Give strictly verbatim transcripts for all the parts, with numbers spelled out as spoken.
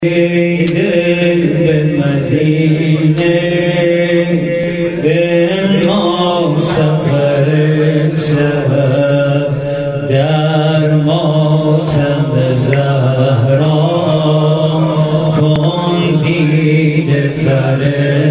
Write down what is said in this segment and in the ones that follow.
ای دل به مدینه بنما سفر شب در ماتم زهرا کن دیده تر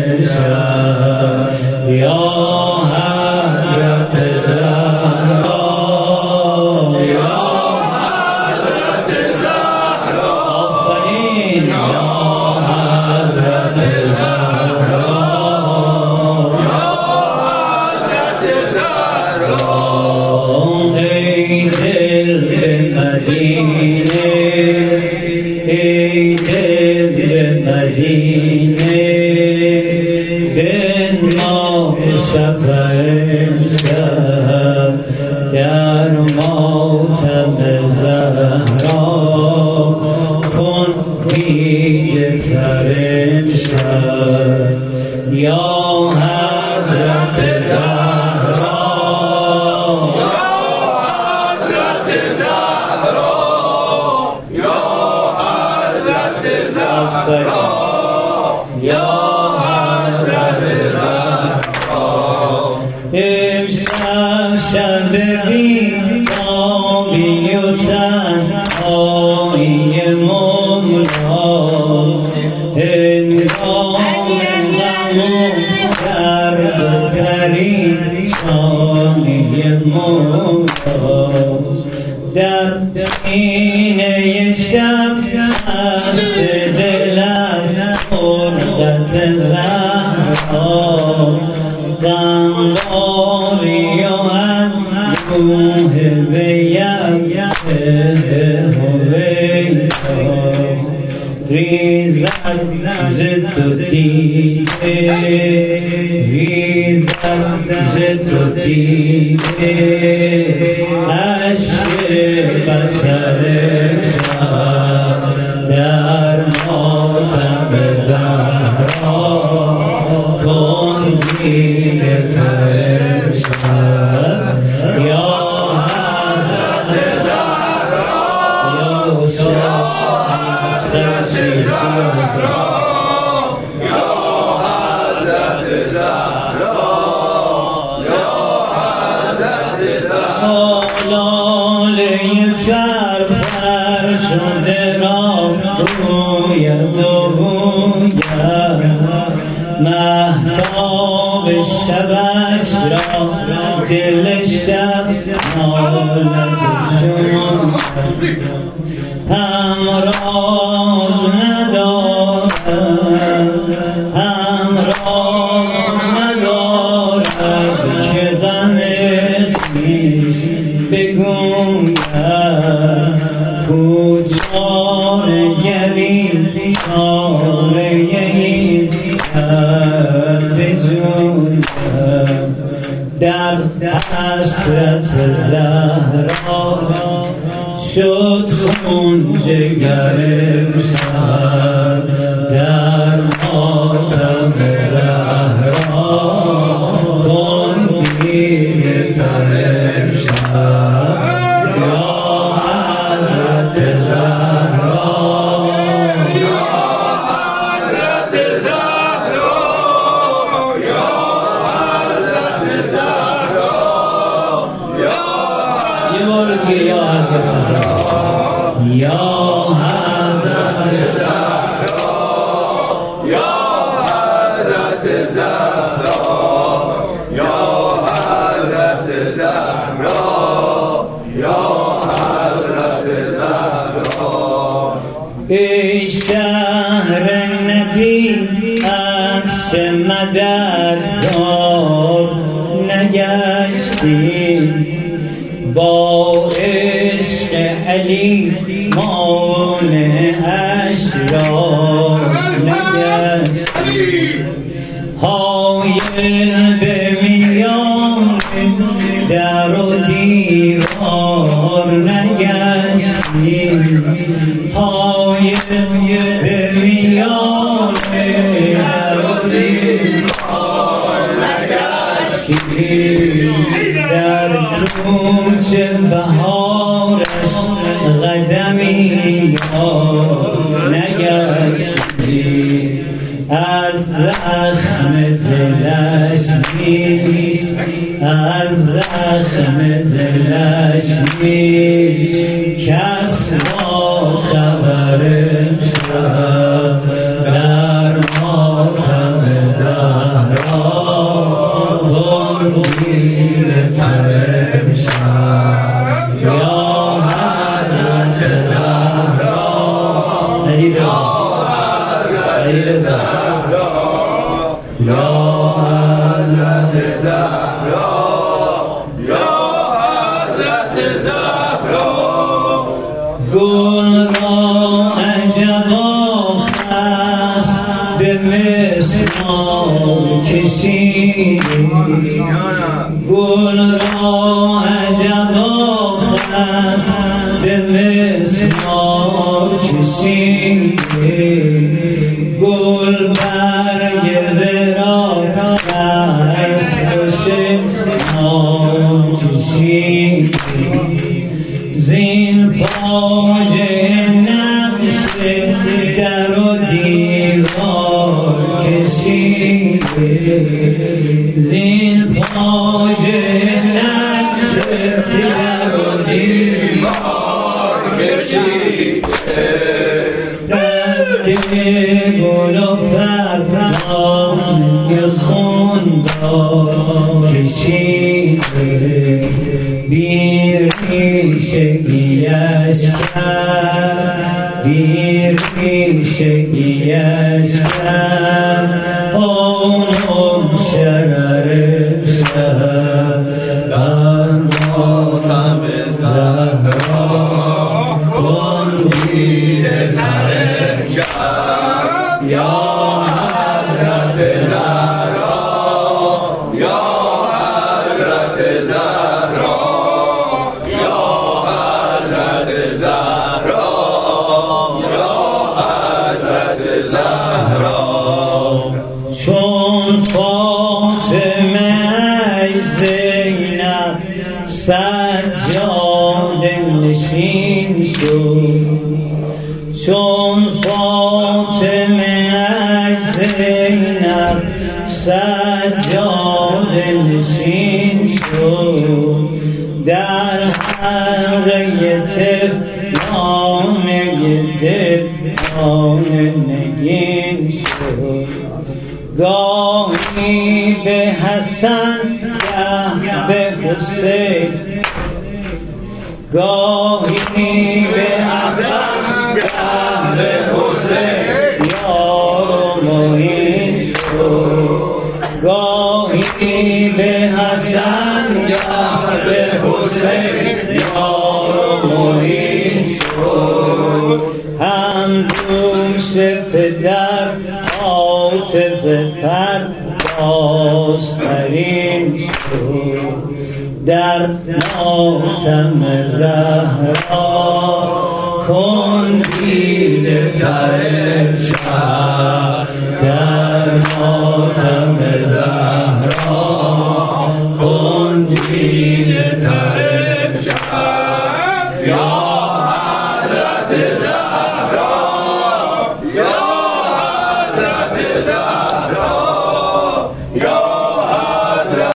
شب یا حضرت زهرا یا حضرت زهرا آفرین یا حضرت زهرا یا حضرت زهرا ای دل به مدینه ای دل به مدینه بنما سفر شب در ماتم زهرا کن دیده تر شب یا حضرت زهرا یا حضرت زهرا یا حضرت زهرا یا حضرت زهرا امشب شب بی‌تابی و تنهایی مملا هنگام غم و درد و پریشانی مملا در سینه شب هست دلم غربت زهرا غمباری و اندوه بیم هویدا ریزد ز تو دیده ریزد ز تو دیده اشک بصر شب در ماتم زهرا کن دیده تر شب یا حضرت زهرا یا حضرت زهرا یا حضرت زهرا یا حضرت زهرا لاله پرپر شده را روید و گوید مهتاب شبش را دل شب نالد شد همراز ندارد همراز ندارد که غم خویش بگوید کو چاره‌گری چاره این درد بجوید در حسرت زهرا شد خون جگرم شب در ماتم زهرا کن دیده تر شب یا حضرت زهرا یا حضرت زهرا یا حضرت زهرا یا یه بار دیگه یا حضرت زهرا یا حضرت زهرا یا حضرت زهرا یا حضرت زهرا یا حضرت زهرا ای شهر نبی از چه مددگار نگشتی با عشق علی مانعش را نگشتی حایل به میان در و دیوار نگشتی حایل به میان در و دیوار نگشتی در کوچ بهارش قدمی نگشتی زخم دلش نیست، از زخم دلش نیست کس با خبرم شد در ماتم زهرا گلگیر پرم شد یا حضرت زهرا علی زهرا یا حضرت زهرا یا حضرت زهرا گل را عجبا خست به مسمار کشیده گل را عجبا خست به مسمار کشیده گل برگ برا دست خوشم کشیده زین پاج نقش در و دیوار کشیده زین پاج نقش در و دیوار کشیده گل و پرگام خوندا کشیده بیر پیشگیش کرد بیر پیشگیش کرد آنم شرر شد بر ماتم زهرا گلگیر پرم شد یا حضرت زهرا یا حضرت زهرا یا حضرت زهرا یا حضرت زهرا چون فاطمه ای زینب سجاده نشین شد چون فاطمه ای زینب سجاده نشین شد در حلقه طفلانه دلان نگین شد گاهی به حسن گه به حسین گاهی به حسن گه به حسین یار و معین شد گاهی به حسن گه به حسین یار و معین شد هم دوست پدر عاطف پردازترین شد در ماتم زهرا کن دیده ترم شد در ماتم زهرا کن دیده ترم شد یا